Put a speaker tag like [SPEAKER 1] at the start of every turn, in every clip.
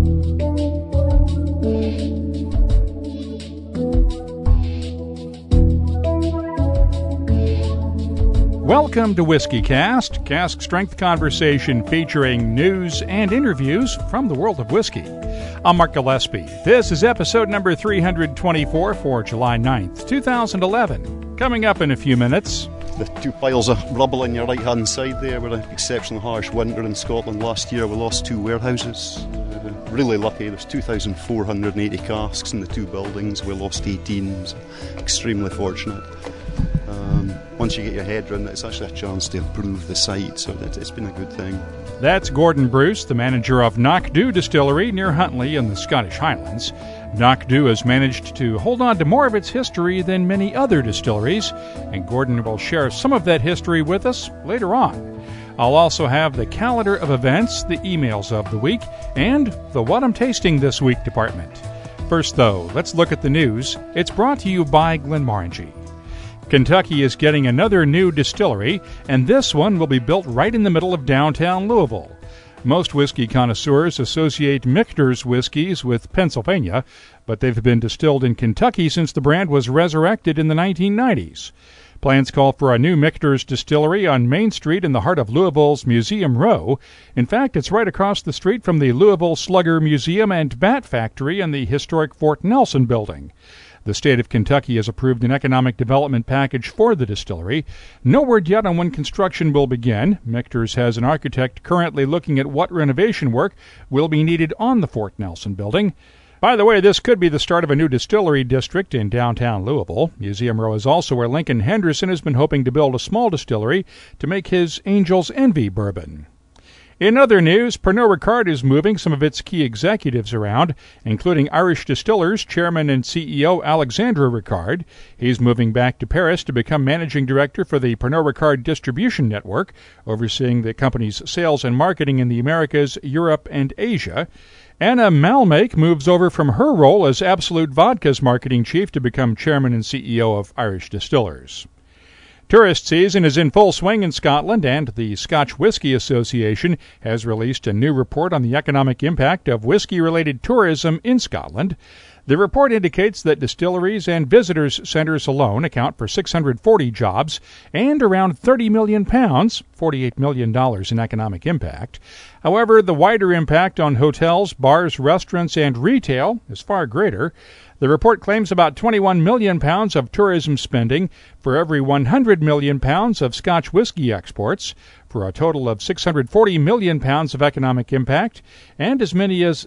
[SPEAKER 1] Welcome to Whiskey Cast, cask strength conversation featuring news and interviews from the world of whiskey. I'm Mark Gillespie. This is episode number 324 for July 9th, 2011. Coming up in a few minutes.
[SPEAKER 2] The two piles of rubble on your right-hand side there were an exceptionally harsh winter in Scotland last year. We lost two warehouses. Really lucky. There's 2,480 casks in the two buildings. We lost 18. So extremely fortunate. Once you get your head around it, it's actually a chance to improve the site, so it's been a good thing.
[SPEAKER 1] That's Gordon Bruce, the manager of Knockdhu Distillery near Huntly in the Scottish Highlands. Knockdhu has managed to hold on to more of its history than many other distilleries, and Gordon will share some of that history with us later on. I'll also have the calendar of events, the emails of the week, and the What I'm Tasting This Week department. First, though, let's look at the news. It's brought to you by Glenmorangie. Kentucky is getting another new distillery, and this one will be built right in the middle of downtown Louisville. Most whiskey connoisseurs associate Michter's whiskeys with Pennsylvania, but they've been distilled in Kentucky since the brand was resurrected in the 1990s. Plans call for a new Michter's distillery on Main Street in the heart of Louisville's Museum Row. In fact, it's right across the street from the Louisville Slugger Museum and Bat Factory and the historic Fort Nelson building. The state of Kentucky has approved an economic development package for the distillery. No word yet on when construction will begin. Michter's has an architect currently looking at what renovation work will be needed on the Fort Nelson building. By the way, this could be the start of a new distillery district in downtown Louisville. Museum Row is also where Lincoln Henderson has been hoping to build a small distillery to make his Angel's Envy bourbon. In other news, Pernod Ricard is moving some of its key executives around, including Irish Distillers Chairman and CEO Alexandre Ricard. He's moving back to Paris to become managing director for the Pernod Ricard distribution network, overseeing the company's sales and marketing in the Americas, Europe, and Asia. Anna Malmake moves over from her role as Absolut Vodka's marketing chief to become chairman and CEO of Irish Distillers. Tourist season is in full swing in Scotland, and the Scotch Whisky Association has released a new report on the economic impact of whiskey-related tourism in Scotland. The report indicates that distilleries and visitors centres alone account for 640 jobs and around £30 million, $48 million in economic impact. However, the wider impact on hotels, bars, restaurants, and retail is far greater. The report claims about £21 million of tourism spending for every £100 million of Scotch whisky exports, for a total of £640 million of economic impact and as many as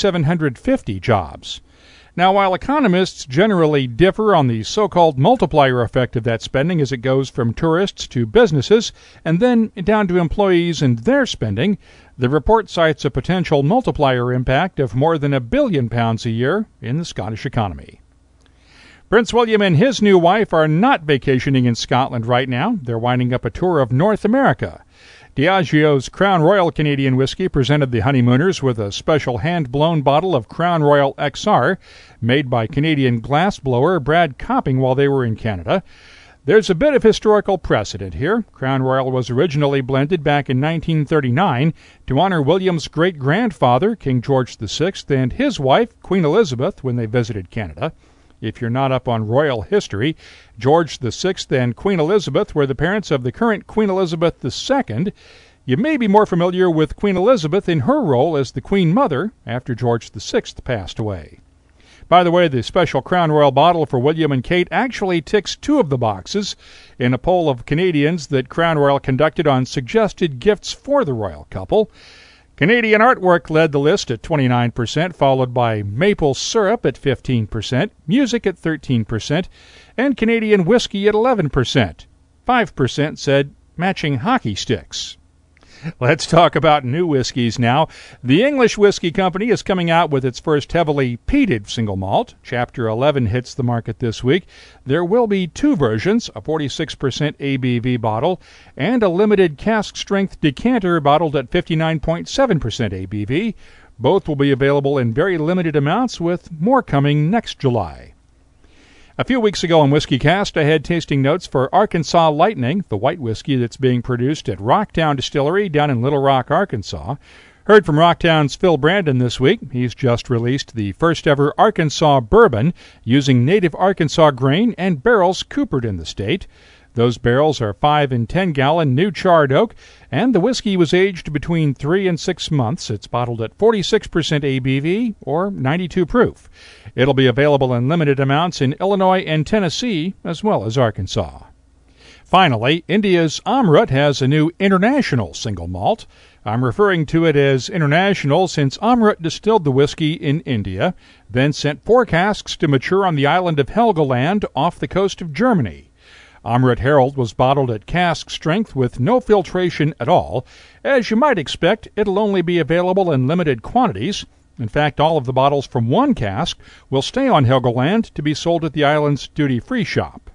[SPEAKER 1] 6,750 jobs. Now, while economists generally differ on the so-called multiplier effect of that spending as it goes from tourists to businesses and then down to employees and their spending, the report cites a potential multiplier impact of more than £1 billion a year in the Scottish economy. Prince William and his new wife are not vacationing in Scotland right now. They're winding up a tour of North America. Diageo's Crown Royal Canadian Whisky presented the honeymooners with a special hand-blown bottle of Crown Royal XR made by Canadian glassblower Brad Copping while they were in Canada. There's a bit of historical precedent here. Crown Royal was originally blended back in 1939 to honor William's great-grandfather, King George VI, and his wife, Queen Elizabeth, when they visited Canada. If you're not up on royal history, George VI and Queen Elizabeth were the parents of the current Queen Elizabeth II. You may be more familiar with Queen Elizabeth in her role as the Queen Mother after George VI passed away. By the way, the special Crown Royal bottle for William and Kate actually ticks two of the boxes in a poll of Canadians that Crown Royal conducted on suggested gifts for the royal couple. Canadian artwork led the list at 29%, followed by maple syrup at 15%, music at 13%, and Canadian whiskey at 11%. 5% said matching hockey sticks. Let's talk about new whiskeys now. The English Whiskey Company is coming out with its first heavily peated single malt. Chapter 11 hits the market this week. There will be two versions, a 46% ABV bottle and a limited cask-strength decanter bottled at 59.7% ABV. Both will be available in very limited amounts, with more coming next July. A few weeks ago on WhiskeyCast, I had tasting notes for Arkansas Lightning, the white whiskey that's being produced at Rocktown Distillery down in Little Rock, Arkansas. Heard from Rocktown's Phil Brandon this week. He's just released the first ever Arkansas bourbon using native Arkansas grain and barrels coopered in the state. Those barrels are 5 and 10 gallon new charred oak, and the whiskey was aged between 3 and 6 months. It's bottled at 46% ABV or 92 proof. It'll be available in limited amounts in Illinois and Tennessee as well as Arkansas. Finally, India's Amrut has a new international single malt. I'm referring to it as international since Amrut distilled the whiskey in India, then sent 4 casks to mature on the island of Helgoland off the coast of Germany. Amrut Herald was bottled at cask strength with no filtration at all. As you might expect, it'll only be available in limited quantities. In fact, all of the bottles from one cask will stay on Helgoland to be sold at the island's duty-free shop.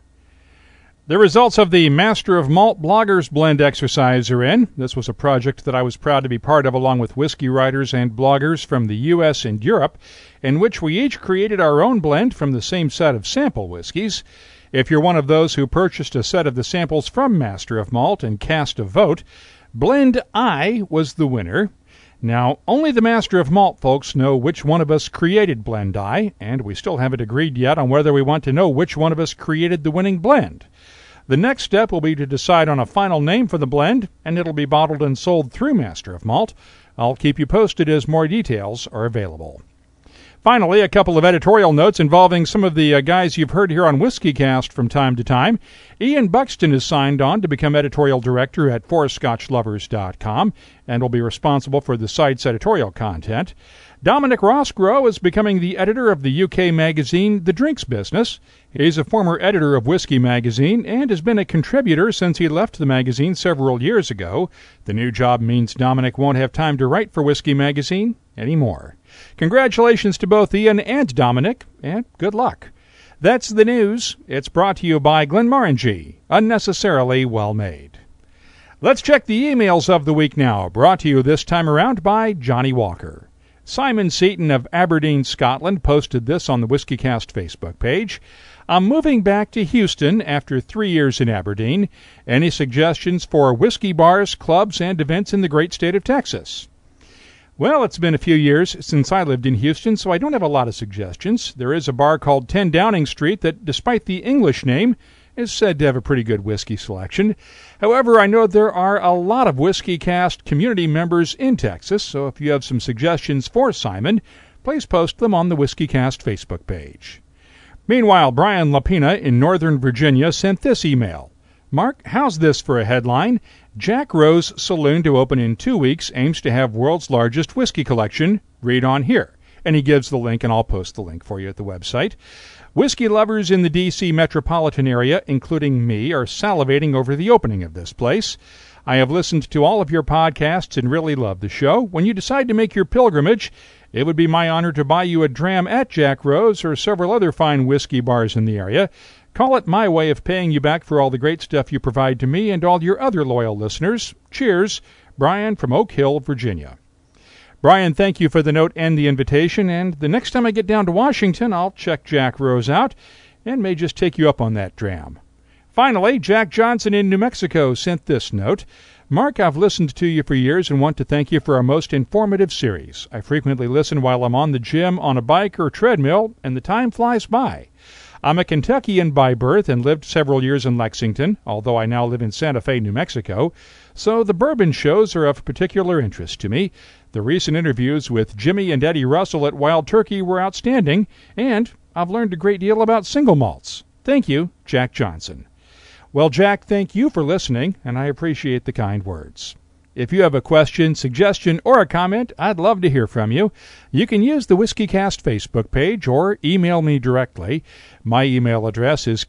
[SPEAKER 1] The results of the Master of Malt Bloggers Blend exercise are in. This was a project that I was proud to be part of along with whiskey writers and bloggers from the U.S. and Europe, in which we each created our own blend from the same set of sample whiskeys. If you're one of those who purchased a set of the samples from Master of Malt and cast a vote, Blend I was the winner. Now, only the Master of Malt folks know which one of us created Blend I, and we still haven't agreed yet on whether we want to know which one of us created the winning blend. The next step will be to decide on a final name for the blend, and it'll be bottled and sold through Master of Malt. I'll keep you posted as more details are available. Finally, a couple of editorial notes involving some of the guys you've heard here on WhiskeyCast from time to time. Ian Buxton is signed on to become editorial director at ForScotchLovers.com and will be responsible for the site's editorial content. Dominic Rosgrow is becoming the editor of the UK magazine The Drinks Business. He's a former editor of Whiskey Magazine and has been a contributor since he left the magazine several years ago. The new job means Dominic won't have time to write for Whiskey Magazine anymore. Congratulations to both Ian and Dominic, and good luck. That's the news. It's brought to you by Glenmorangie, unnecessarily well-made. Let's check the emails of the week now, brought to you this time around by Johnny Walker. Simon Seaton of Aberdeen, Scotland, posted this on the WhiskeyCast Facebook page. I'm moving back to Houston after 3 years in Aberdeen. Any suggestions for whiskey bars, clubs, and events in the great state of Texas? Well, it's been a few years since I lived in Houston, so I don't have a lot of suggestions. There is a bar called 10 Downing Street that, despite the English name, is said to have a pretty good whiskey selection. However, I know there are a lot of WhiskeyCast community members in Texas, so if you have some suggestions for Simon, please post them on the WhiskeyCast Facebook page. Meanwhile, Brian Lapina in Northern Virginia sent this email. Mark, how's this for a headline? Jack Rose Saloon to open in 2 weeks aims to have world's largest whiskey collection. Read on here. And he gives the link, and I'll post the link for you at the website. Whiskey lovers in the D.C. metropolitan area, including me, are salivating over the opening of this place. I have listened to all of your podcasts and really love the show. When you decide to make your pilgrimage, it would be my honor to buy you a dram at Jack Rose or several other fine whiskey bars in the area. Call it my way of paying you back for all the great stuff you provide to me and all your other loyal listeners. Cheers, Brian from Oak Hill, Virginia. Brian, thank you for the note and the invitation, and the next time I get down to Washington, I'll check Jack Rose out and may just take you up on that dram. Finally, Jack Johnson in New Mexico sent this note. Mark, I've listened to you for years and want to thank you for our most informative series. I frequently listen while I'm on the gym, on a bike, or treadmill, and the time flies by. I'm a Kentuckian by birth and lived several years in Lexington, although I now live in Santa Fe, New Mexico, so the bourbon shows are of particular interest to me. The recent interviews with Jimmy and Eddie Russell at Wild Turkey were outstanding, and I've learned a great deal about single malts. Thank you, Jack Johnson. Well, Jack, thank you for listening, and I appreciate the kind words. If you have a question, suggestion, or a comment, I'd love to hear from you. You can use the WhiskeyCast Facebook page or email me directly. My email address is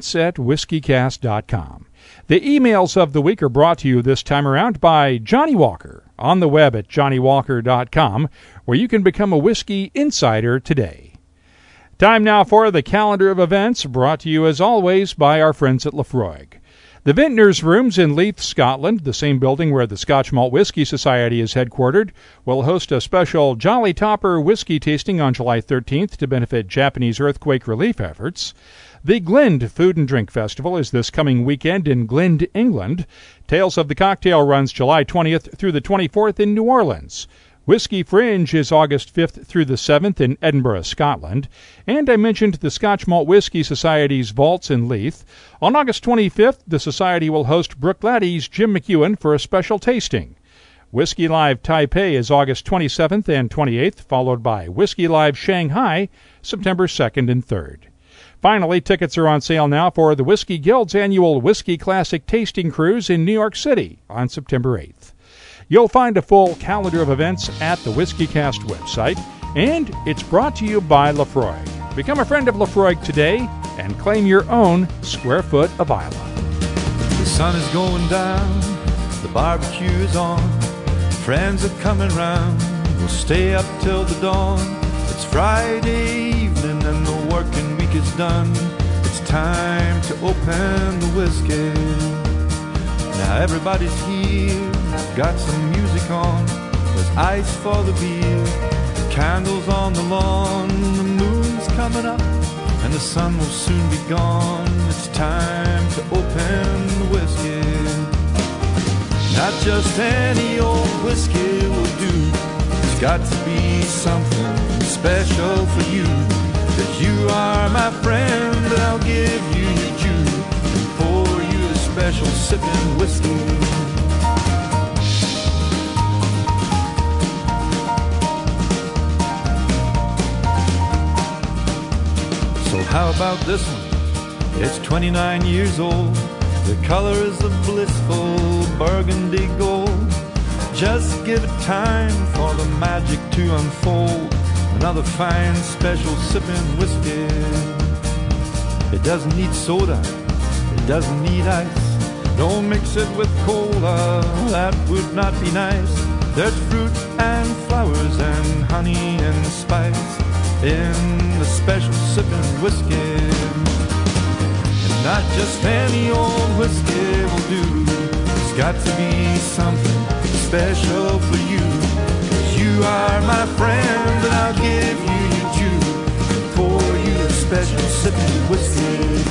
[SPEAKER 1] comments@whiskeycast.com. The emails of the week are brought to you this time around by Johnny Walker on the web at johnnywalker.com, where you can become a whiskey insider today. Time now for the calendar of events, brought to you as always by our friends at Laphroaig. The Vintners Rooms in Leith, Scotland, the same building where the Scotch Malt Whisky Society is headquartered, will host a special Jolly Topper whiskey tasting on July 13th to benefit Japanese earthquake relief efforts. The Glend Food and Drink Festival is this coming weekend in Glend, England. Tales of the Cocktail runs July 20th through the 24th in New Orleans. Whiskey Fringe is August 5th through the 7th in Edinburgh, Scotland. And I mentioned the Scotch Malt Whisky Society's Vaults in Leith. On August 25th, the Society will host Brookladdy's Jim McEwen for a special tasting. Whiskey Live Taipei is August 27th and 28th, followed by Whiskey Live Shanghai, September 2nd and 3rd. Finally, tickets are on sale now for the Whiskey Guild's annual Whiskey Classic Tasting Cruise in New York City on September 8th. You'll find a full calendar of events at the WhiskeyCast website, and it's brought to you by Laphroaig. Become a friend of Laphroaig today and claim your own square foot of Islay.
[SPEAKER 3] The sun is going down, the barbecue is on, friends are coming round, we'll stay up till the dawn. It's Friday evening and the working week is done. It's time to open the whiskey. Now everybody's here, got some music on, there's ice for the beer, candles on the lawn, the moon's coming up and the sun will soon be gone. It's time to open the whiskey. Not just any old whiskey will do, it's got to be something special for you, 'cause you are my friend and I'll give you your due and pour you a special sipping whiskey. So how about this one? It's 29 years old. The color is a blissful burgundy gold. Just give it time for the magic to unfold. Another fine special sipping whiskey. It doesn't need soda, it doesn't need ice. Don't mix it with cola, that would not be nice. There's fruit and flowers and honey and spice in the special sipping whiskey. And not just any old whiskey will do, it's got to be something special for you, 'cause you are my friend and I'll give you your due and pour you a special sipping whiskey.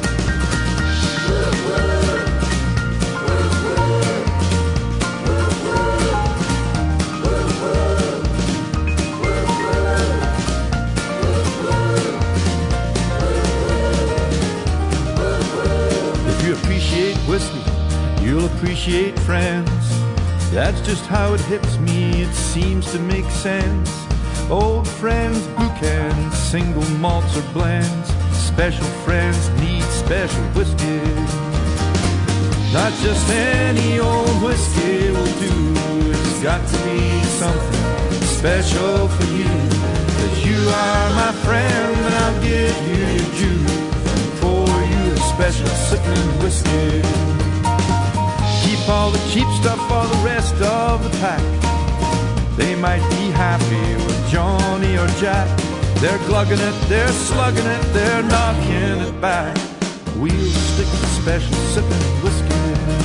[SPEAKER 3] If you appreciate whiskey, you'll appreciate friends. That's just how it hits me, it seems to make sense. Old friends, bouquets, single malts or blends. Special friends need special whiskey. Not just any old whiskey will do, it's got to be something special for you. 'Cause you are my friend and I'll give you your due and pour you a special sipping whiskey. Keep all the cheap stuff for the rest of the pack. They might be happy with Johnny or Jack. They're glugging it, they're slugging it, they're knocking it back. We'll stick to special sipping whiskey.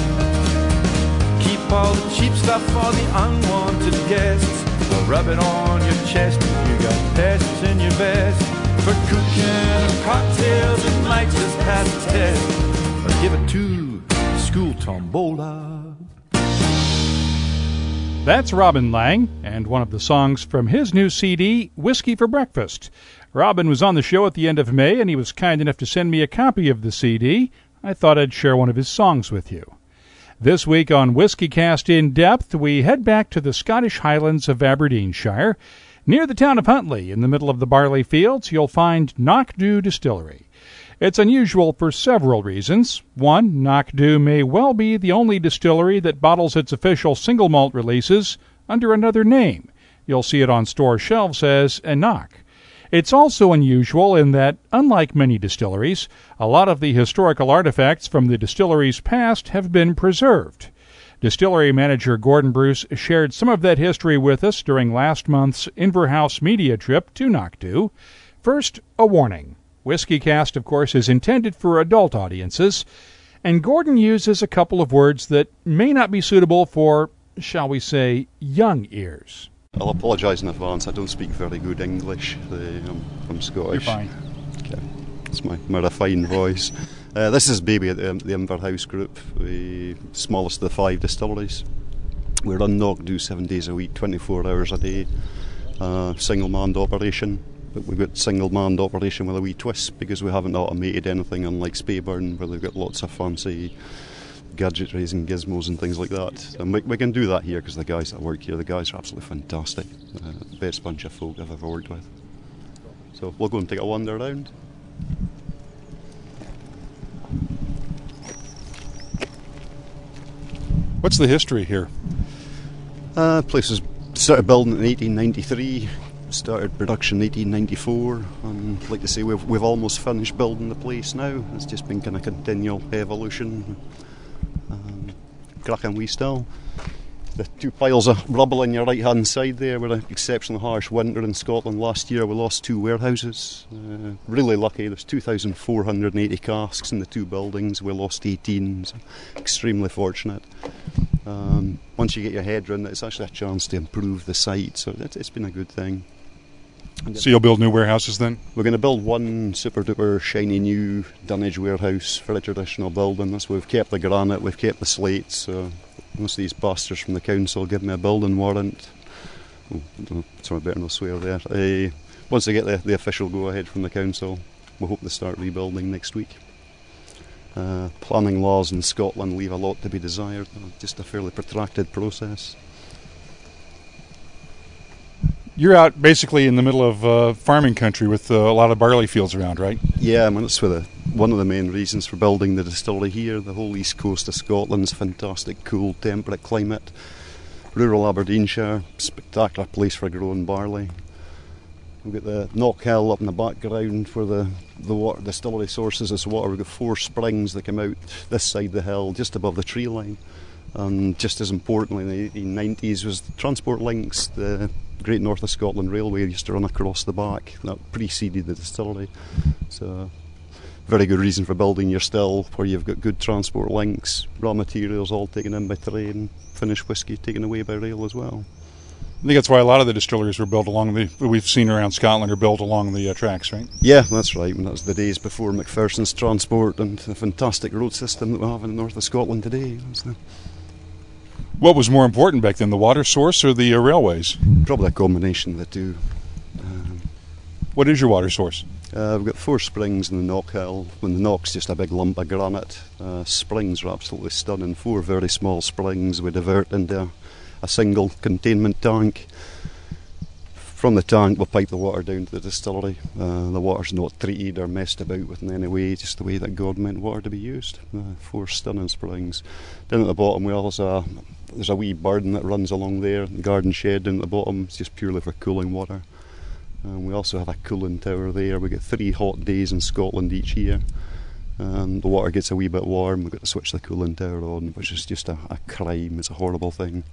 [SPEAKER 3] Keep all the cheap stuff for the unwanted guests. We'll rub it on your chest if you got pests in your vest. For cooking and cocktails, it might just pass the test. Or give it to School Tombola.
[SPEAKER 1] That's Robin Lang, and one of the songs from his new CD, Whiskey for Breakfast. Robin was on the show at the end of May, and he was kind enough to send me a copy of the CD. I thought I'd share one of his songs with you. This week on WhiskeyCast In Depth, we head back to the Scottish Highlands of Aberdeenshire. Near the town of Huntly, in the middle of the barley fields, you'll find Knockdhu Distillery. It's unusual for several reasons. One, Knockdhu may well be the only distillery that bottles its official single malt releases under another name. You'll see it on store shelves as Enoch. It's also unusual in that, unlike many distilleries, a lot of the historical artifacts from the distillery's past have been preserved. Distillery manager Gordon Bruce shared some of that history with us during last month's Inverhouse media trip to Knockdhu. First, a warning. WhiskeyCast, of course, is intended for adult audiences, and Gordon uses a couple of words that may not be suitable for, shall we say, young ears.
[SPEAKER 2] I'll apologise in advance, I don't speak very good English. I'm from Scottish.
[SPEAKER 1] You're fine.
[SPEAKER 2] Okay. It's my refined voice. This is Baby at the Inverhouse Group, the smallest of the 5 distilleries. We run Knockdhu 7 days a week, 24 hours a day, single-manned operation. But we've got single-manned operation with a wee twist because we haven't automated anything, unlike Speyburn, where they've got lots of fancy gadgetries and gizmos and things like that. And we can do that here because the guys that work here, the guys are absolutely fantastic. The best bunch of folk I've ever worked with. So we'll go and take a wander around.
[SPEAKER 1] What's the history here?
[SPEAKER 2] Place was started building in 1893. Started production in 1894, and I'd like to say we've almost finished building the place now. It's just been kind of continual evolution. Cracking wee still. The two piles of rubble on your right hand side there were an exceptionally harsh winter in Scotland last year. We lost 2 warehouses. Really lucky. There's 2,480 casks in the 2 buildings. We lost 18. So extremely fortunate. Once you get your head around it, it's actually a chance to improve the site. So it's been a good thing.
[SPEAKER 1] So you'll build new warehouses then?
[SPEAKER 2] We're going to build one super duper shiny new dunnage warehouse for a traditional building. That's why we've kept the granite, we've kept the slates. Most of these bastards from the council give me a building warrant. I don't know, sorry, I better not swear there. Once I get the official go ahead from the council, we hope to start rebuilding next week. Planning laws in Scotland leave a lot to be desired. Just a fairly protracted process.
[SPEAKER 1] You're out basically in the middle of farming country with a lot of barley fields around, right?
[SPEAKER 2] Yeah, I mean, that's one of the main reasons for building the distillery here. The whole east coast of Scotland's a fantastic, cool, temperate climate. Rural Aberdeenshire, spectacular place for growing barley. We've got the Knockhill up in the background where the water distillery sources this water. We've got 4 springs that come out this side of the hill, just above the tree line. And just as importantly, in the 1890s was the transport links. The Great North of Scotland Railway used to run across the back. That preceded the distillery. So, very good reason for building your still, where you've got good transport links, raw materials all taken in by train, finished whisky taken away by rail as well.
[SPEAKER 1] I think that's why a lot of the distilleries were built we've seen around Scotland are built along the tracks, right?
[SPEAKER 2] Yeah, that's right. And that was the days before Macpherson's transport and the fantastic road system that we have in the north of Scotland today.
[SPEAKER 1] What was more important back then, the water source or the railways?
[SPEAKER 2] Probably a combination of the two.
[SPEAKER 1] What is your water source?
[SPEAKER 2] We've got 4 springs in the Knockhill. When the Knock's just a big lump of granite. Springs are absolutely stunning. 4 very small springs we divert into a single containment tank. From the tank we'll pipe the water down to the distillery. The water's not treated or messed about with in any way, just the way that God meant water to be used. 4 stunning springs. Down at the bottom there's a wee burn that runs along there, the garden shed down at the bottom. It's just purely for cooling water. We also have a cooling tower there. We get 3 hot days in Scotland each year. The water gets a wee bit warm. We've got to switch the cooling tower on, which is just a crime. It's a horrible thing.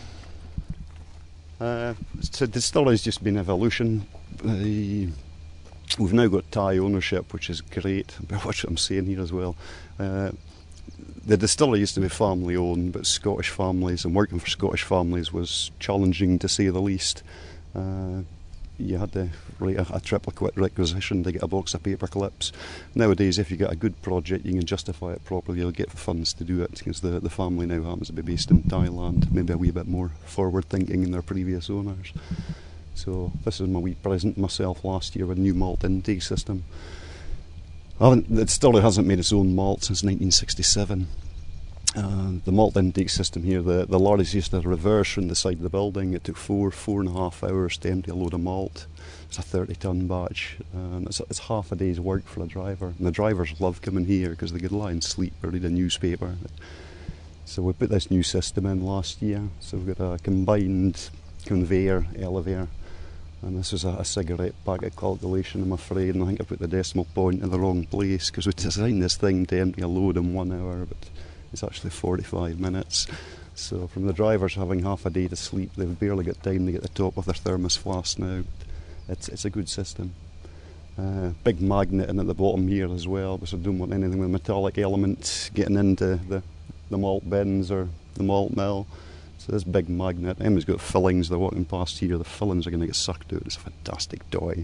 [SPEAKER 2] So distillery's just been evolution. We've now got Thai ownership, which is great. Watch what I'm saying here as well. The distillery used to be family owned, but Scottish families, and working for Scottish families was challenging to say the least. You had to write a triplicate requisition to get a box of paper clips. Nowadays, if you get a good project, you can justify it properly. You'll get funds to do it because the family now happens to be based in Thailand, maybe a wee bit more forward thinking than their previous owners. So this is my wee present myself last year with a new malt intake system. The distillery hasn't made its own malt since 1967. The malt intake system here, the lorries used to reverse from the side of the building. It took 4.5 hours to empty a load of malt. It's a 30-ton batch. It's half a day's work for a driver. And the drivers love coming here because they could lie and sleep or read a newspaper. So we put this new system in last year. So we've got a combined conveyor, elevator. And this was a cigarette packet calculation, I'm afraid, and I think I put the decimal point in the wrong place because we designed this thing to empty a load in 1 hour, but it's actually 45 minutes. So from the drivers having half a day to sleep, they've barely got time to get the top of their thermos flask now. It's a good system. Big magnet in at the bottom here as well, because I don't want anything with metallic elements getting into the malt bins or the malt mill. So this big magnet, Emma's got fillings, they're walking past here, the fillings are going to get sucked out. It's a fantastic toy.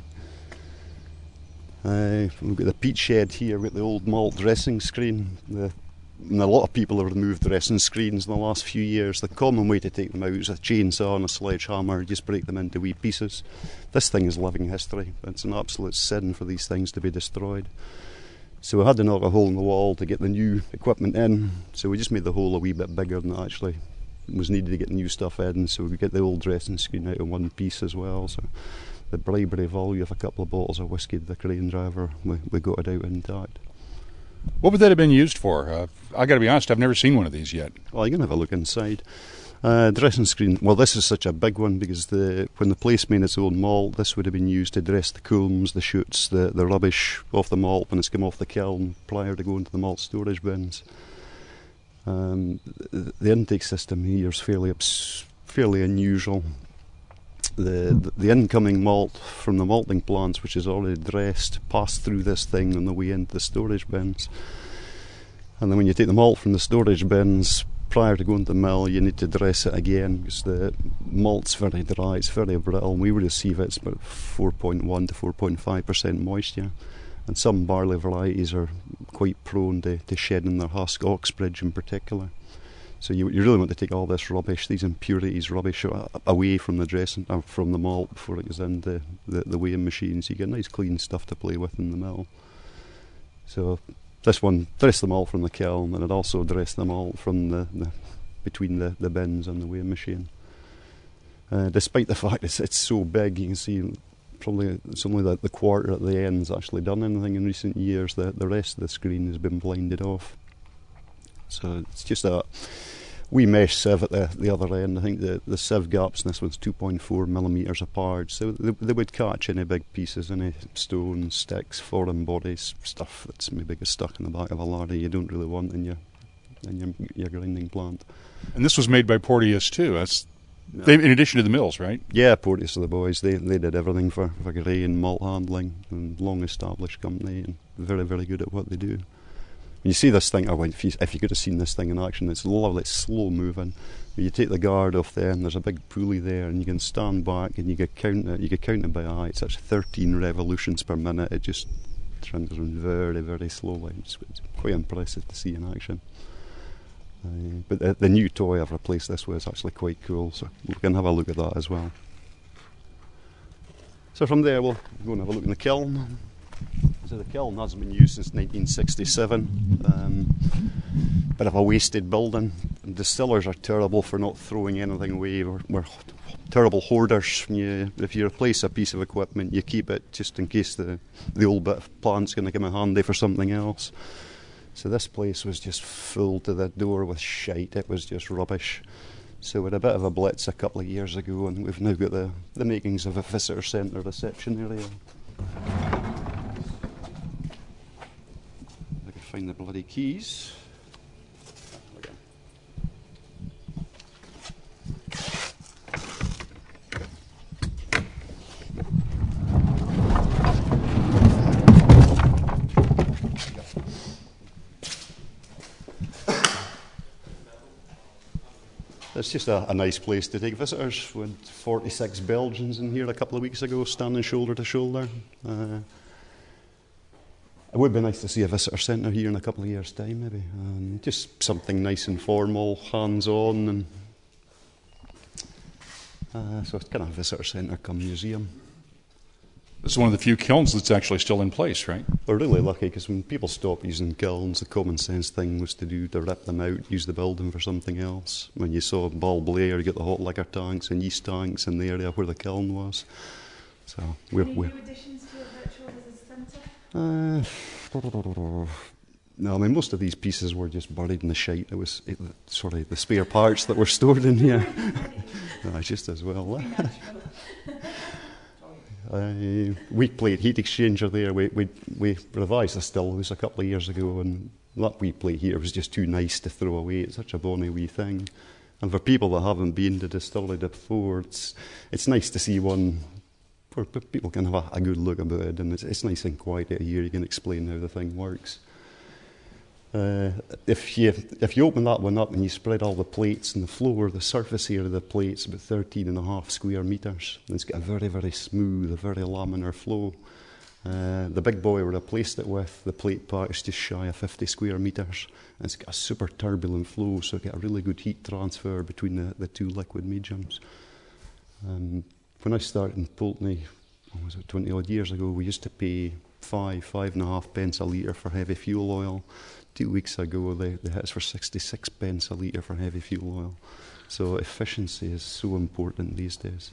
[SPEAKER 2] We've got the peat shed here, we've got the old malt dressing screen. The And a lot of people have removed dressing screens in the last few years. The common way to take them out is a chainsaw and a sledgehammer, just break them into wee pieces. This thing is living history. It's an absolute sin for these things to be destroyed. So we had to knock a hole in the wall to get the new equipment in. So we just made the hole a wee bit bigger than it actually was needed to get new stuff in. So we could get the old dressing screen out in one piece as well. So the bribery value of a couple of bottles of whiskey to the crane driver, we got it out intact.
[SPEAKER 1] What would that have been used for? I got to be honest, I've never seen one of these yet.
[SPEAKER 2] Well, you can have a look inside. Dressing screen, well, this is such a big one because when the place made its own malt, this would have been used to dress the combs, the chutes, the rubbish off the malt when it's come off the kiln prior to going to the malt storage bins. The intake system here is fairly unusual. The incoming malt from the malting plants, which is already dressed, passed through this thing on the way into the storage bins. And then when you take the malt from the storage bins, prior to going to the mill, you need to dress it again because the malt's very dry, it's very brittle. We receive it's about 4.1 to 4.5% moisture. And some barley varieties are quite prone to shedding their husk, Oxbridge in particular. So you really want to take all this rubbish, these impurities, rubbish away from the dressing, or from the malt before it goes into the weighing machine. So you get nice clean stuff to play with in the mill. So this one dressed the malt from the kiln, and it also dressed the malt from between the bins and the weighing machine. Despite the fact it's so big, you can see probably it's only the quarter at the end's actually done anything in recent years. The rest of the screen has been blinded off. So it's just a wee mesh sieve at the other end. I think the sieve gaps in this one's 2.4 millimetres apart, so they would catch any big pieces, any stones, sticks, foreign bodies, stuff that's maybe got stuck in the back of a larder you don't really want in your grinding plant.
[SPEAKER 1] And this was made by Porteous too. In addition to the mills, right?
[SPEAKER 2] Yeah, Porteous are the boys. They did everything for grain, malt handling, and long established company, and very, very good at what they do. When you see this thing, if you could have seen this thing in action, it's lovely, it's slow moving. You take the guard off there, and there's a big pulley there, and you can stand back and you can count it. You can count it by eye. It's actually 13 revolutions per minute. It just turns around very, very slowly. It's quite impressive to see in action. But the new toy I've replaced this with is actually quite cool, so we can have a look at that as well. So from there we'll go and have a look in the kiln. So the kiln hasn't been used since 1967. Bit of a wasted building. And distillers are terrible for not throwing anything away. We're terrible hoarders. If you replace a piece of equipment, you keep it just in case the old bit of plant's going to come in handy for something else. So this place was just full to the door with shite. It was just rubbish. So we had a bit of a blitz a couple of years ago, and we've now got the makings of a visitor centre reception area. I can find the bloody keys. It's just a nice place to take visitors. We had 46 Belgians in here a couple of weeks ago, standing shoulder to shoulder. It would be nice to see a visitor centre here in a couple of years' time, maybe. Just something nice and formal, hands-on, and so it's kind of a visitor centre come museum.
[SPEAKER 1] This is one of the few kilns that's actually still in place, right?
[SPEAKER 2] We're really lucky because when people stopped using kilns, the common sense thing was to rip them out, use the building for something else. When you saw Balblair, you get the hot liquor tanks and yeast tanks in the area where the kiln was. So
[SPEAKER 4] Any new additions to your virtual visitor centre?
[SPEAKER 2] No, I mean most of these pieces were just buried in the shite. It was the spare parts that were stored in here. No, just as well. Weak plate heat exchanger there. We revised the still house a couple of years ago, and that wee plate here was just too nice to throw away. It's such a bonny wee thing. And for people that haven't been to distillery before, it's nice to see one where people can have a good look about it, and it's nice and quiet out here. You can explain how the thing works. If you open that one up and you spread all the plates and the floor, the surface area of the plate's about 13.5 square metres. And it's got a very, very smooth, a very laminar flow. The big boy we replaced it with, the plate pack is just shy of 50 square metres. And it's got a super turbulent flow, so you get a really good heat transfer between the two liquid mediums. When I started in Pulteney, 20 odd years ago, we used to pay 5.5 pence a litre for heavy fuel oil. 2 weeks ago, they hit us for 66 pence a litre for heavy fuel oil. So efficiency is so important these days.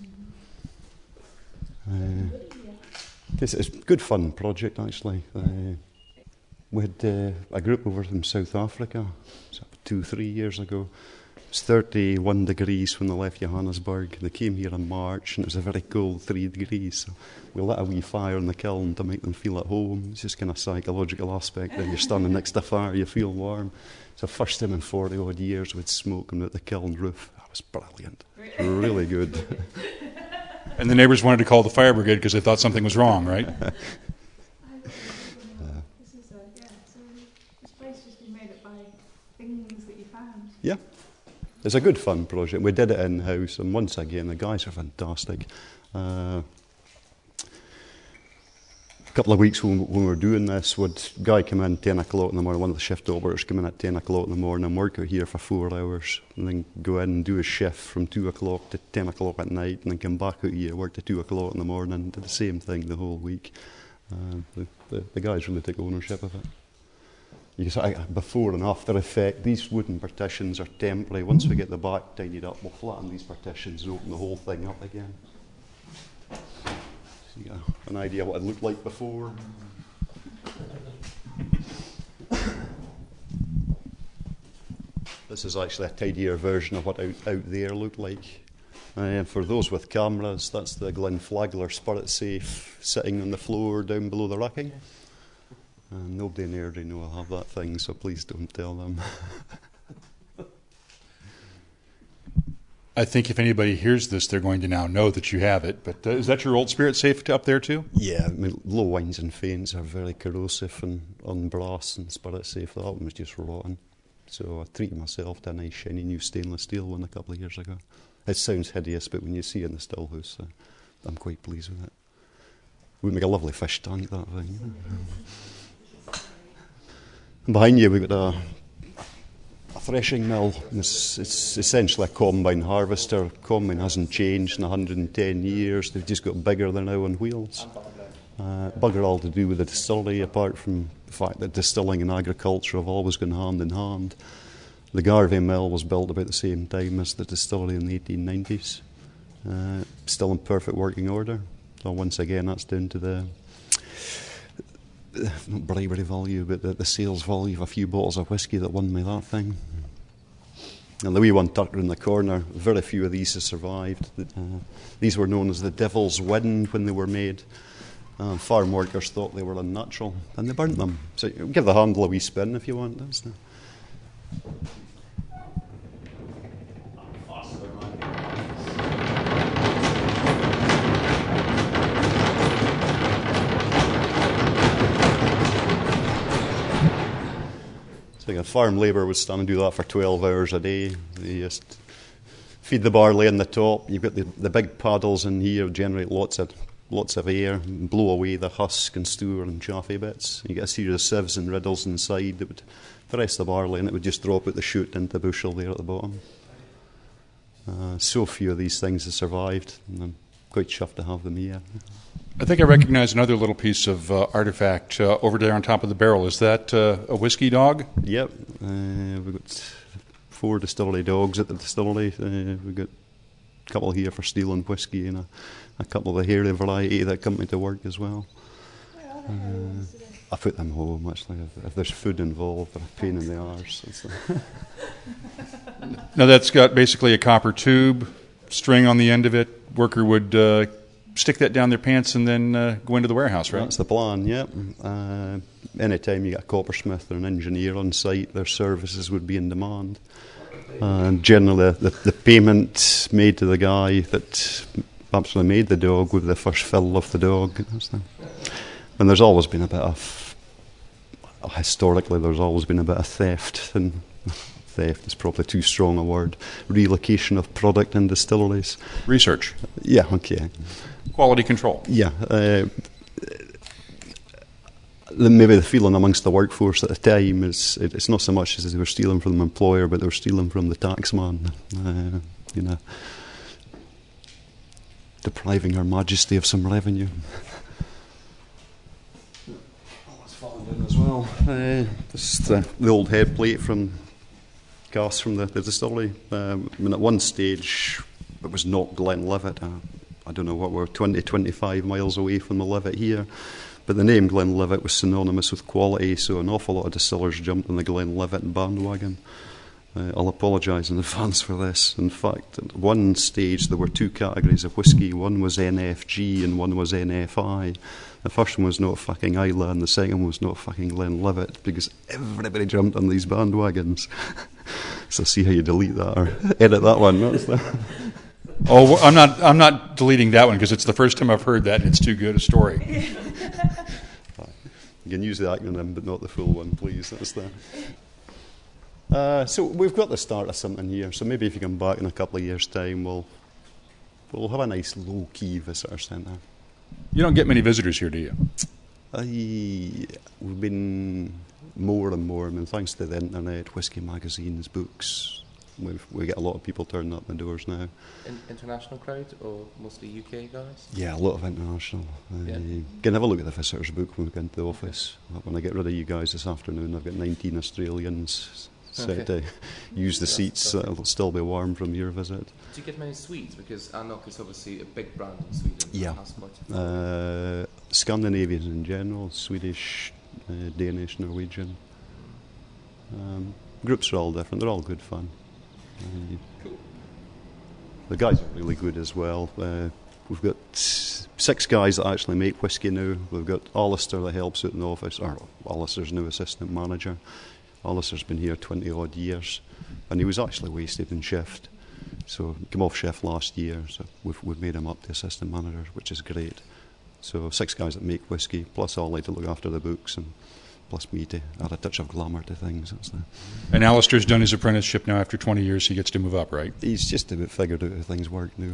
[SPEAKER 2] It's a good fun project, actually. We had a group over from South Africa 2-3 years ago. It was 31 degrees when they left Johannesburg. They came here in March and it was a very cold 3 degrees. So we lit a wee fire in the kiln to make them feel at home. It's just kind of psychological aspect that you're standing next to a fire, you feel warm. It's the first time in 40 odd years we'd smoke out the kiln roof. That was brilliant. Really good.
[SPEAKER 1] And the neighbors wanted to call the fire brigade because they thought something was wrong, right?
[SPEAKER 2] Yeah, it's a good fun project. We did it in-house, and once again, the guys are fantastic. A couple of weeks when we were doing this, would guy come in 10 o'clock in the morning, one of the shift operators come in at 10 o'clock in the morning and work out here for 4 hours, and then go in and do his shift from 2 o'clock to 10 o'clock at night, and then come back out here, work to 2 o'clock in the morning, and do the same thing the whole week. The guys really take ownership of it. You can see, before and after effect, these wooden partitions are temporary. Once we get the back tidied up, we'll flatten these partitions and open the whole thing up again. So you get an idea what it looked like before. This is actually a tidier version of what out there looked like. For those with cameras, that's the Glenflagler Spirit Safe sitting on the floor down below the racking. Nobody in Airdrie know I have that thing, so please don't tell them.
[SPEAKER 1] I think if anybody hears this, they're going to now know that you have it. But is that your old Spirit Safe up there too?
[SPEAKER 2] Yeah, I mean, low winds and faints are very corrosive and on brass and Spirit Safe. That one was just rotten. So I treated myself to a nice shiny new stainless steel one a couple of years ago. It sounds hideous, but when you see it in the still house, I'm quite pleased with it. Would make a lovely fish tank, that thing. Behind you we've got a threshing mill. It's essentially a combine harvester. Combine hasn't changed in 110 years. They've just got bigger than now on wheels. Bugger all to do with the distillery, apart from the fact that distilling and agriculture have always gone hand in hand. The Garvey mill was built about the same time as the distillery in the 1890s. Still in perfect working order. So once again, that's down to the not bribery value, but the sales value of a few bottles of whiskey that won me that thing. And the wee one tucked in the corner, very few of these have survived. These were known as the Devil's Wind when they were made. Farm workers thought they were unnatural, and they burnt them. So give the handle a wee spin if you want. That's the a farm labourer would stand and do that for 12 hours a day. They just feed the barley in the top. You've got the big paddles in here, generate lots of air, and blow away the husk and stour and chaffy bits. You get a series of sieves and riddles inside that would press the barley, and it would just drop out the chute into the bushel there at the bottom. So few of these things have survived, and I'm quite chuffed to have them here.
[SPEAKER 1] I think I recognize another little piece of artifact over there on top of the barrel. Is that a whiskey dog?
[SPEAKER 2] Yep. We've got 4 distillery dogs at the distillery. We've got a couple here for stealing whiskey and a couple of the hairy variety that come to work as well. I put them home, actually. If there's food involved, they're a pain in the arse.
[SPEAKER 1] Now that's got basically a copper tube, string on the end of it. Worker would stick that down their pants and then go into the warehouse, right?
[SPEAKER 2] That's the plan, yep. Anytime you get a coppersmith or an engineer on site, their services would be in demand. And generally the payment made to the guy that actually made the dog with the first fill of the dog. And there's always been a bit of, historically there's always been a bit of theft, and theft is probably too strong a word, relocation of product in distilleries.
[SPEAKER 1] Research.
[SPEAKER 2] Yeah, okay.
[SPEAKER 1] Quality control.
[SPEAKER 2] Yeah. maybe the feeling amongst the workforce at the time is it's not so much as they were stealing from the employer, but they were stealing from the taxman, depriving Her Majesty of some revenue. That's fallen down as well. This is the old head plate from gas from the distillery. I mean, at one stage it was not Glenlivet. I don't know what, we're 20, 25 miles away from the Livet here. But the name Glenlivet was synonymous with quality, so an awful lot of distillers jumped on the Glenlivet bandwagon. I'll apologise in advance for this. In fact, at one stage there were two categories of whisky. One was NFG and one was NFI. The first one was not fucking Islay and the second one was not fucking Glenlivet, because everybody jumped on these bandwagons. So see how you delete that or edit that one. That's the
[SPEAKER 1] Oh, I'm not deleting that one because it's the first time I've heard that and it's too good a story.
[SPEAKER 2] You can use the acronym but not the full one, please. That's the. So we've got the start of something here. So maybe if you come back in a couple of years' time, we'll have a nice low-key visitor centre.
[SPEAKER 1] You don't get many visitors here, do you?
[SPEAKER 2] We've been more and more. I mean, thanks to the internet, whisky magazines, books. We get a lot of people turning up the doors now.
[SPEAKER 5] International crowd or mostly UK guys?
[SPEAKER 2] Yeah, a lot of international.
[SPEAKER 5] Yeah.
[SPEAKER 2] You can have a look at the visitors book when we get into the office. When I get rid of you guys this afternoon, I've got 19 Australians set to use the seats. It'll still be warm from your visit.
[SPEAKER 5] Do you get many Swedes? Because Arnock is obviously a big brand in Sweden.
[SPEAKER 2] Yeah. Scandinavians in general, Swedish, Danish, Norwegian. Groups are all different. They're all good fun.
[SPEAKER 5] Cool.
[SPEAKER 2] The guys are really good as well. We've got 6 guys that actually make whisky now. We've got Alistair that helps out in the office, or Alistair's new assistant manager. Alistair's been here 20 odd years, and he was actually wasted in shift. So he came off shift last year, so we've made him up to assistant manager, which is great. So 6 guys that make whisky, plus Ollie to look after the books, and plus me to add a touch of glamour to things.
[SPEAKER 1] And Alistair's done his apprenticeship now after 20 years. He gets to move up, right?
[SPEAKER 2] He's just about figured out how things work now.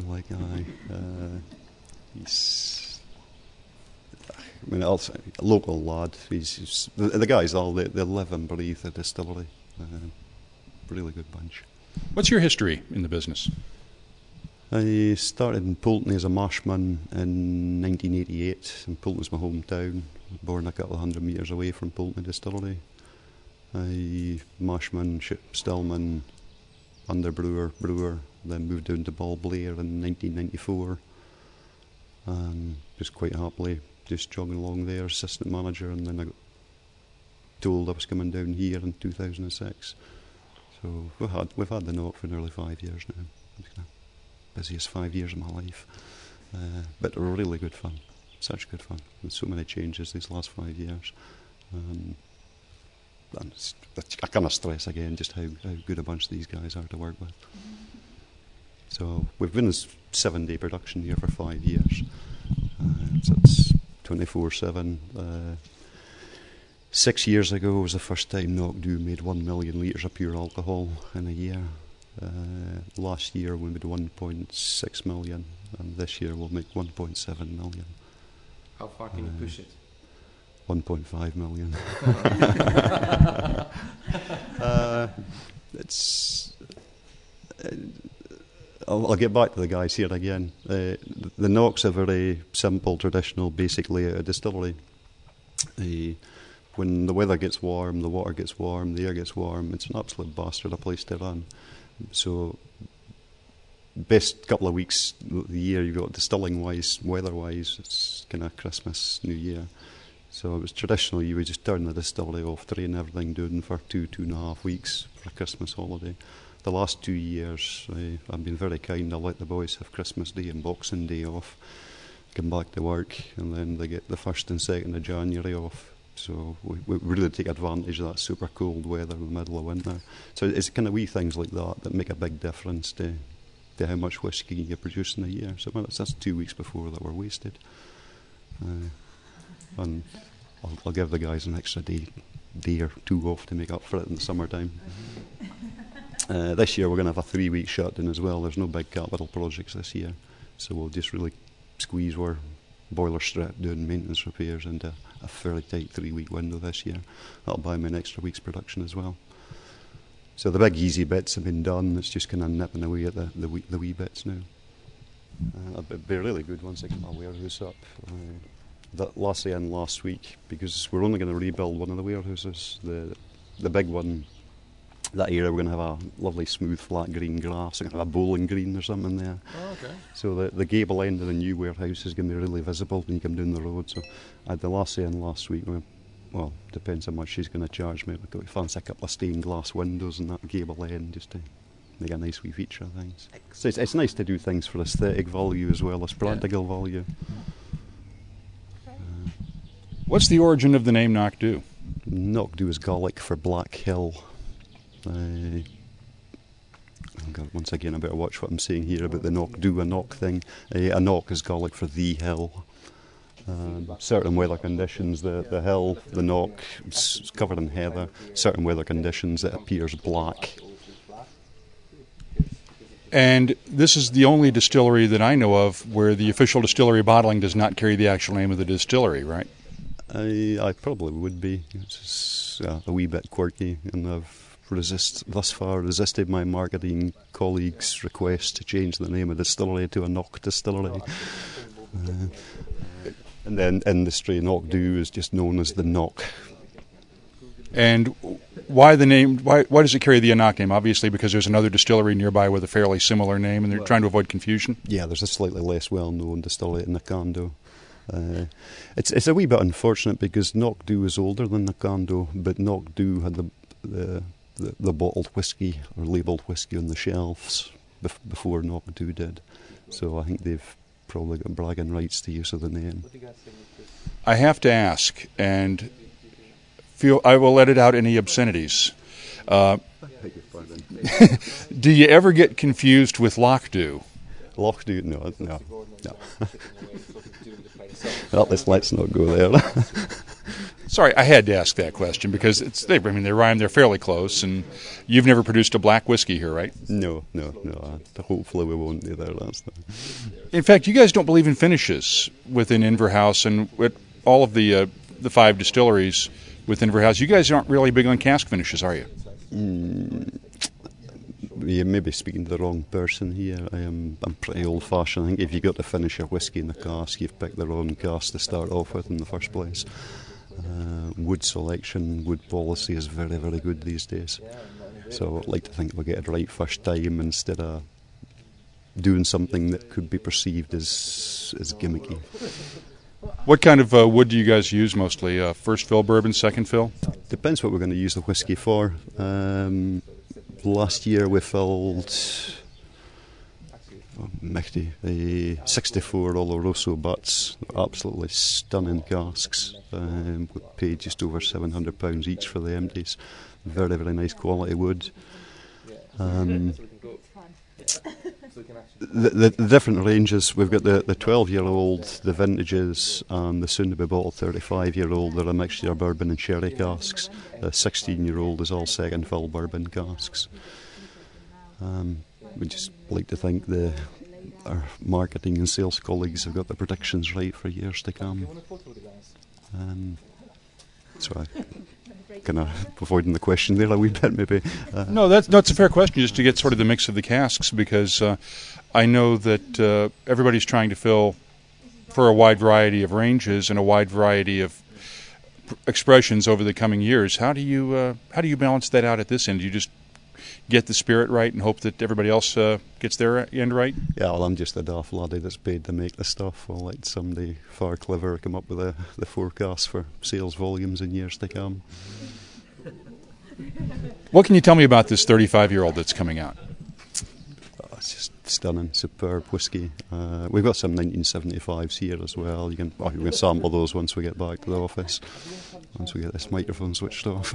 [SPEAKER 2] Also a local lad. The guys they live and breathe the distillery. Really good bunch.
[SPEAKER 1] What's your history in the business?
[SPEAKER 2] I started in Poultney as a mashman in 1988, and Poultney's my hometown. Born a couple of 100 metres away from Poultney Distillery. I mashman, stillman, underbrewer, brewer, then moved down to Ballblair in 1994, and just quite happily just jogging along there, assistant manager, and then I got told I was coming down here in 2006. So we've had the Knock for nearly 5 years now. It's the busiest 5 years of my life, but really good fun. Such good fun. With so many changes these last 5 years. And I cannot stress again just how good a bunch these guys are to work with. So we've been this 7-day production here for 5 years. So it's 24/7. 6 years ago was the first time Knockdhu made 1 million litres of pure alcohol in a year. Last year we made 1.6 million, and this year we'll make 1.7 million.
[SPEAKER 5] How far can you push it?
[SPEAKER 2] 1.5 million. I'll get back to the guys here again. The Knock's a very simple, traditional, basic layout of distillery. When the weather gets warm, the water gets warm, the air gets warm, it's an absolute bastard of a place to run. So best couple of weeks of the year you've got distilling-wise, weather-wise, it's kind of Christmas, New Year. So it was traditional, you would just turn the distillery off, drain everything down for 2.5 weeks for a Christmas holiday. The last 2 years, I've been very kind. I let the boys have Christmas Day and Boxing Day off, come back to work, and then they get the 1st and 2nd of January off. So we really take advantage of that super cold weather in the middle of winter. So it's kind of wee things like that make a big difference to how much whisky you produce in a year. So that's 2 weeks before that we're wasted. And I'll give the guys an extra day or 2 off to make up for it in the summertime. This year we're going to have a 3-week shutdown as well. There's no big capital projects this year, so we'll just really squeeze our boiler strip, doing maintenance repairs, and a fairly tight 3-week window this year. That'll buy me an extra week's production as well. So the big easy bits have been done. It's just kind of nipping away at the wee bits now. It'll be really good once I get my warehouse up. That last in last week, because we're only going to rebuild one of the warehouses. The big one, that area, we're going to have a lovely smooth flat green grass. We're going to have a bowling green or something there.
[SPEAKER 5] Oh, okay.
[SPEAKER 2] So the gable end of the new warehouse is going to be really visible when you come down the road. So I had the last in last week. Well, depends how much she's going to charge me. We've got to fancy a couple of stained glass windows in that gable end just to make a nice wee feature of things. So it's nice to do things for aesthetic value as well as practical value.
[SPEAKER 1] What's the origin of the name Knockdhu?
[SPEAKER 2] Knockdhu is Gaelic for Black Hill. Once again, I better watch what I'm saying here about the Knockdhu, a knock thing. A knock is Gaelic for the hill. Certain weather conditions, the hill, the knock, it's covered in heather. Certain weather conditions, it appears black.
[SPEAKER 1] And this is the only distillery that I know of where the official distillery bottling does not carry the actual name of the distillery, right?
[SPEAKER 2] I probably would be. It's a wee bit quirky, and I've thus far resisted my marketing colleagues' request to change the name of the distillery to a Knock distillery. And then industry, Knockdhu is just known as the Knock.
[SPEAKER 1] And why the name? Why does it carry the Knock name? Obviously, because there's another distillery nearby with a fairly similar name, and they're trying to avoid confusion.
[SPEAKER 2] Yeah, there's a slightly less well-known distillery in Nakando. It's a wee bit unfortunate because Knockdhu is older than Nakando, but Knockdhu had the bottled whiskey or labelled whiskey on the shelves before Knockdhu did. So I think they've probably got bragging rights to use of the name.
[SPEAKER 1] I have to ask, and I will edit out any obscenities. Do you ever get confused with Lochdu?
[SPEAKER 2] Lochdu? No. Well, let's not go there.
[SPEAKER 1] Sorry, I had to ask that question because they rhyme, they're fairly close, and you've never produced a black whiskey here, right?
[SPEAKER 2] No. Hopefully we won't do that.
[SPEAKER 1] In fact, you guys don't believe in finishes within Inverhouse, and with all of the 5 distilleries within Inverhouse, you guys aren't really big on cask finishes, are you?
[SPEAKER 2] You may be speaking to the wrong person here. I'm pretty old-fashioned. I think if you got to finish your whiskey in the cask, you've picked the wrong cask to start off with in the first place. Wood selection, wood policy is very, very good these days. So I'd like to think we'll get it right first time instead of doing something that could be perceived as gimmicky.
[SPEAKER 1] What kind of wood do you guys use mostly? First fill bourbon, second fill?
[SPEAKER 2] Depends what we're going to use the whiskey for. Last year we filled 64 Oloroso butts, absolutely stunning casks. We paid just over £700 each for the empties. Very, very nice quality wood. The different ranges, we've got the 12-year-old, the vintages, and the soon-to-be bottled 35-year-old. They're a mixture of bourbon and sherry casks. The 16-year-old is all second fill bourbon casks. We just like to think our marketing and sales colleagues have got the predictions right for years to come. So I kind of avoiding the question there a wee bit, maybe.
[SPEAKER 1] No, that's a fair question, just to get sort of the mix of the casks, because I know that everybody's trying to fill for a wide variety of ranges and a wide variety of expressions over the coming years. How do you balance that out at this end? Do you just get the spirit right and hope that everybody else gets their end right?
[SPEAKER 2] Yeah, well, I'm just a daft laddie that's paid to make the stuff. I'll let somebody far clever come up with the forecast for sales volumes in years to come.
[SPEAKER 1] What can you tell me about this 35-year-old that's coming out?
[SPEAKER 2] It's just stunning, superb whiskey. We've got some 1975s here as well. You can sample those once we get back to the office, once we get this microphone switched off.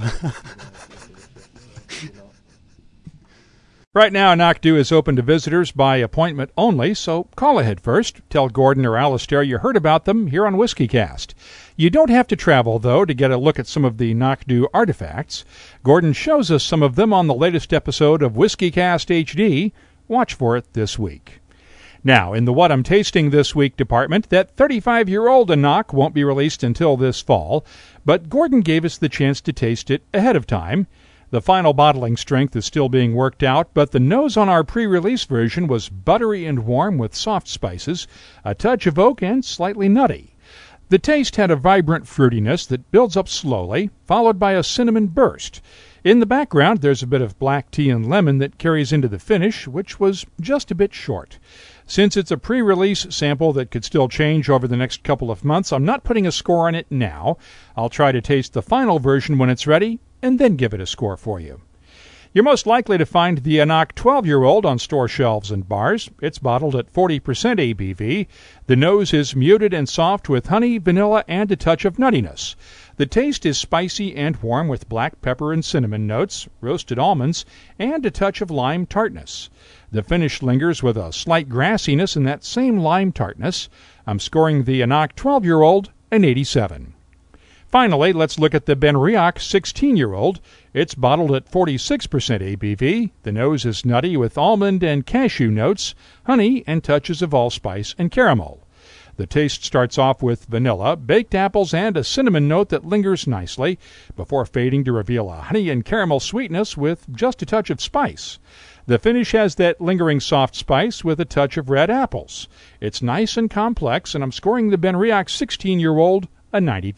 [SPEAKER 1] Right now, Knockdhu is open to visitors by appointment only, so call ahead first. Tell Gordon or Alistair you heard about them here on WhiskeyCast. You don't have to travel, though, to get a look at some of the Knockdhu artifacts. Gordon shows us some of them on the latest episode of WhiskeyCast HD. Watch for it this week. Now, in the What I'm Tasting This Week department, that 35-year-old Anach won't be released until this fall, but Gordon gave us the chance to taste it ahead of time. The final bottling strength is still being worked out, but the nose on our pre-release version was buttery and warm with soft spices, a touch of oak, and slightly nutty. The taste had a vibrant fruitiness that builds up slowly, followed by a cinnamon burst. In the background, there's a bit of black tea and lemon that carries into the finish, which was just a bit short. Since it's a pre-release sample that could still change over the next couple of months, I'm not putting a score on it now. I'll try to taste the final version when it's ready, and then give it a score for you. You're most likely to find the Anach 12-year-old on store shelves and bars. It's bottled at 40% ABV. The nose is muted and soft with honey, vanilla, and a touch of nuttiness. The taste is spicy and warm with black pepper and cinnamon notes, roasted almonds, and a touch of lime tartness. The finish lingers with a slight grassiness and that same lime tartness. I'm scoring the Anach 12-year-old an 87. Finally, let's look at the Benriach 16-year-old. It's bottled at 46% ABV. The nose is nutty with almond and cashew notes, honey, and touches of allspice and caramel. The taste starts off with vanilla, baked apples, and a cinnamon note that lingers nicely before fading to reveal a honey and caramel sweetness with just a touch of spice. The finish has that lingering soft spice with a touch of red apples. It's nice and complex, and I'm scoring the Benriach 16-year-old a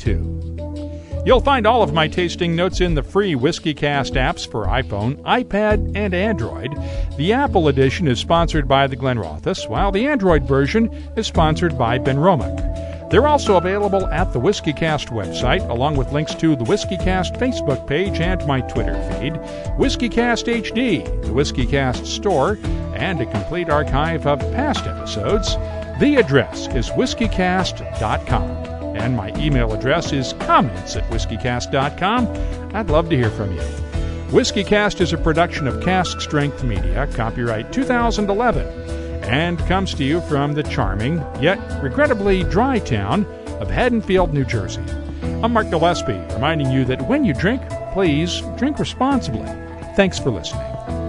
[SPEAKER 1] 92. You'll find all of my tasting notes in the free WhiskyCast apps for iPhone, iPad, and Android. The Apple edition is sponsored by the Glenrothes, while the Android version is sponsored by Benromic. They're also available at the WhiskyCast website, along with links to the WhiskyCast Facebook page and my Twitter feed, WhiskyCast HD, the WhiskyCast store, and a complete archive of past episodes. The address is whiskycast.com. And my email address is comments@whiskycast.com. I'd love to hear from you. WhiskyCast is a production of Cask Strength Media, copyright 2011, and comes to you from the charming, yet regrettably dry town of Haddonfield, New Jersey. I'm Mark Gillespie, reminding you that when you drink, please drink responsibly. Thanks for listening.